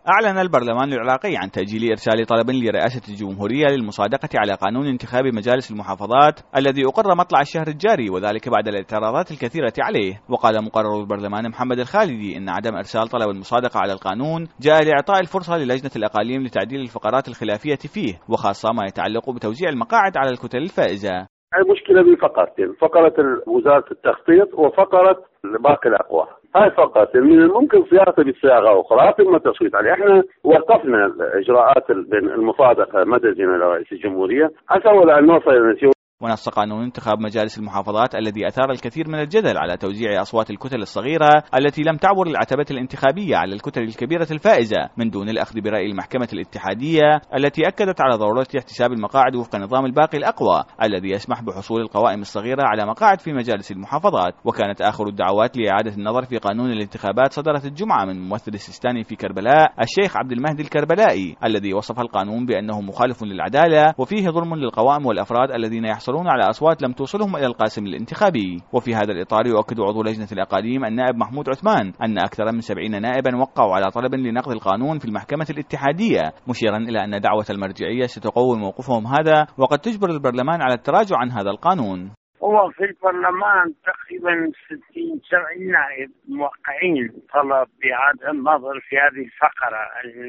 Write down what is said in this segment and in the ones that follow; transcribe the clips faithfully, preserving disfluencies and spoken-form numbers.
أعلن البرلمان العراقي عن تأجيل إرسال طلب لرئاسة الجمهورية للمصادقة على قانون انتخاب مجالس المحافظات الذي أقر مطلع الشهر الجاري، وذلك بعد الاعتراضات الكثيرة عليه. وقال مقرر البرلمان محمد الخالدي إن عدم إرسال طلب المصادقة على القانون جاء لإعطاء الفرصة للجنة الأقاليم لتعديل الفقرات الخلافية فيه، وخاصة ما يتعلق بتوزيع المقاعد على الكتل الفائزة. المشكلة بفقرتين، فقرة وزارة التخطيط وفقرة باقي الأقوى. هاي فقط من الممكن صياغتها بصياغة أخرى ثم التصويت عليه. احنا وقفنا الإجراءات المصادقة مدى زين رئيس الجمهورية حتى ولا نوصل إلى نتيجة. ونص قانون انتخاب مجالس المحافظات الذي أثار الكثير من الجدل على توزيع أصوات الكتل الصغيرة التي لم تعبر العتبة الانتخابية على الكتل الكبيرة الفائزة من دون الأخذ برأي المحكمة الاتحادية التي أكدت على ضرورة احتساب المقاعد وفق نظام الباقي الأقوى الذي يسمح بحصول القوائم الصغيرة على مقاعد في مجالس المحافظات. وكانت آخر الدعوات لإعادة النظر في قانون الانتخابات صدرت الجمعة من ممثل السيستاني في كربلاء الشيخ عبد المهدي الكربلائي، الذي وصف القانون بأنه مخالف للعدالة وفيه ظلم للقوائم والأفراد الذين يحصلون على أصوات لم توصلهم إلى القاسم الانتخابي. وفي هذا الإطار يؤكد عضو لجنة الأقاليم النائب محمود عثمان أن أكثر من سبعين نائبا وقعوا على طلب لنقض القانون في المحكمة الاتحادية، مشيرا إلى أن دعوة المرجعية ستقوي موقفهم هذا وقد تجبر البرلمان على التراجع عن هذا القانون. هو في البرلمان تقريبا ستين سبعين نائب موقعين طلب بإعادة النظر في هذه الفقرة،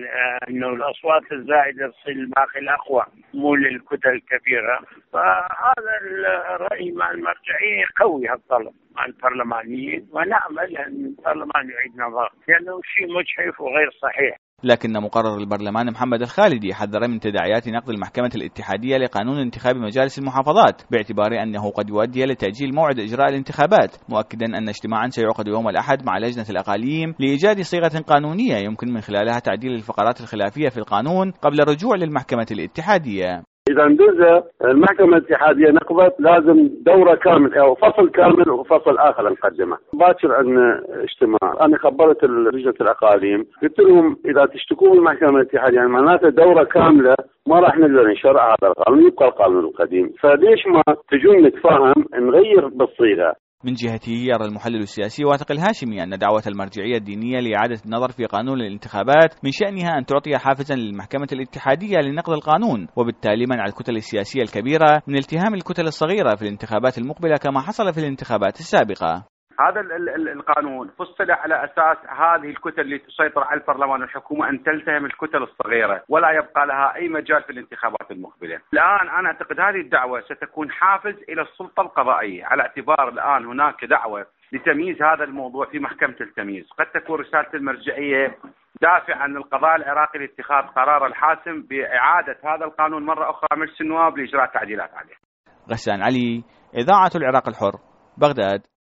أنه الأصوات الزائدة تصير باقي الأقوى مو للكتل الكبيرة. فهذا الرأي مع المرجعية قوي هالطلب مع البرلمانيين، ونأمل أن البرلمان يعيد نظر لأنه شيء مجحف وغير صحيح. لكن مقرر البرلمان محمد الخالدي حذر من تداعيات نقض المحكمة الاتحادية لقانون انتخاب مجالس المحافظات باعتبار أنه قد يؤدي لتأجيل موعد إجراء الانتخابات، مؤكدا أن اجتماعا سيعقد يوم الأحد مع لجنة الأقاليم لإيجاد صيغة قانونية يمكن من خلالها تعديل الفقرات الخلافية في القانون قبل الرجوع للمحكمة الاتحادية. إذا اندزة المحكمة الاتحادية نقضت لازم دورة كامل أو فصل كامل وفصل آخر نقدمه. باكر عندنا اجتماع، أنا خبرت لجنة الأقاليم قلت لهم إذا تشتكون المحكمة الاتحادية يعني معناته دورة كاملة ما راح نقدر نشرع هذا القانون، يبقى القانون القديم. فليش ما تجون نتفاهم نغير بالصيغة؟ من جهته يرى المحلل السياسي واثق الهاشمي أن دعوة المرجعية الدينية لإعادة النظر في قانون الانتخابات من شأنها أن تعطي حافزا للمحكمة الاتحادية لنقض القانون، وبالتالي منع الكتل السياسية الكبيرة من التهام الكتل الصغيرة في الانتخابات المقبلة كما حصل في الانتخابات السابقة. هذا القانون فصل على أساس هذه الكتل اللي تسيطر على البرلمان والحكومة أن تلتهم الكتل الصغيرة ولا يبقى لها أي مجال في الانتخابات المقبلة. الآن أنا أعتقد هذه الدعوة ستكون حافز إلى السلطة القضائية، على اعتبار الآن هناك دعوة لتمييز هذا الموضوع في محكمة التمييز. قد تكون رسالة المرجعية دافع عن القضاء العراقي لاتخاذ قرار الحاسم بإعادة هذا القانون مرة أخرى مجلس النواب لإجراء تعديلات عليه. غسان علي، إذاعة العراق الحر، بغداد.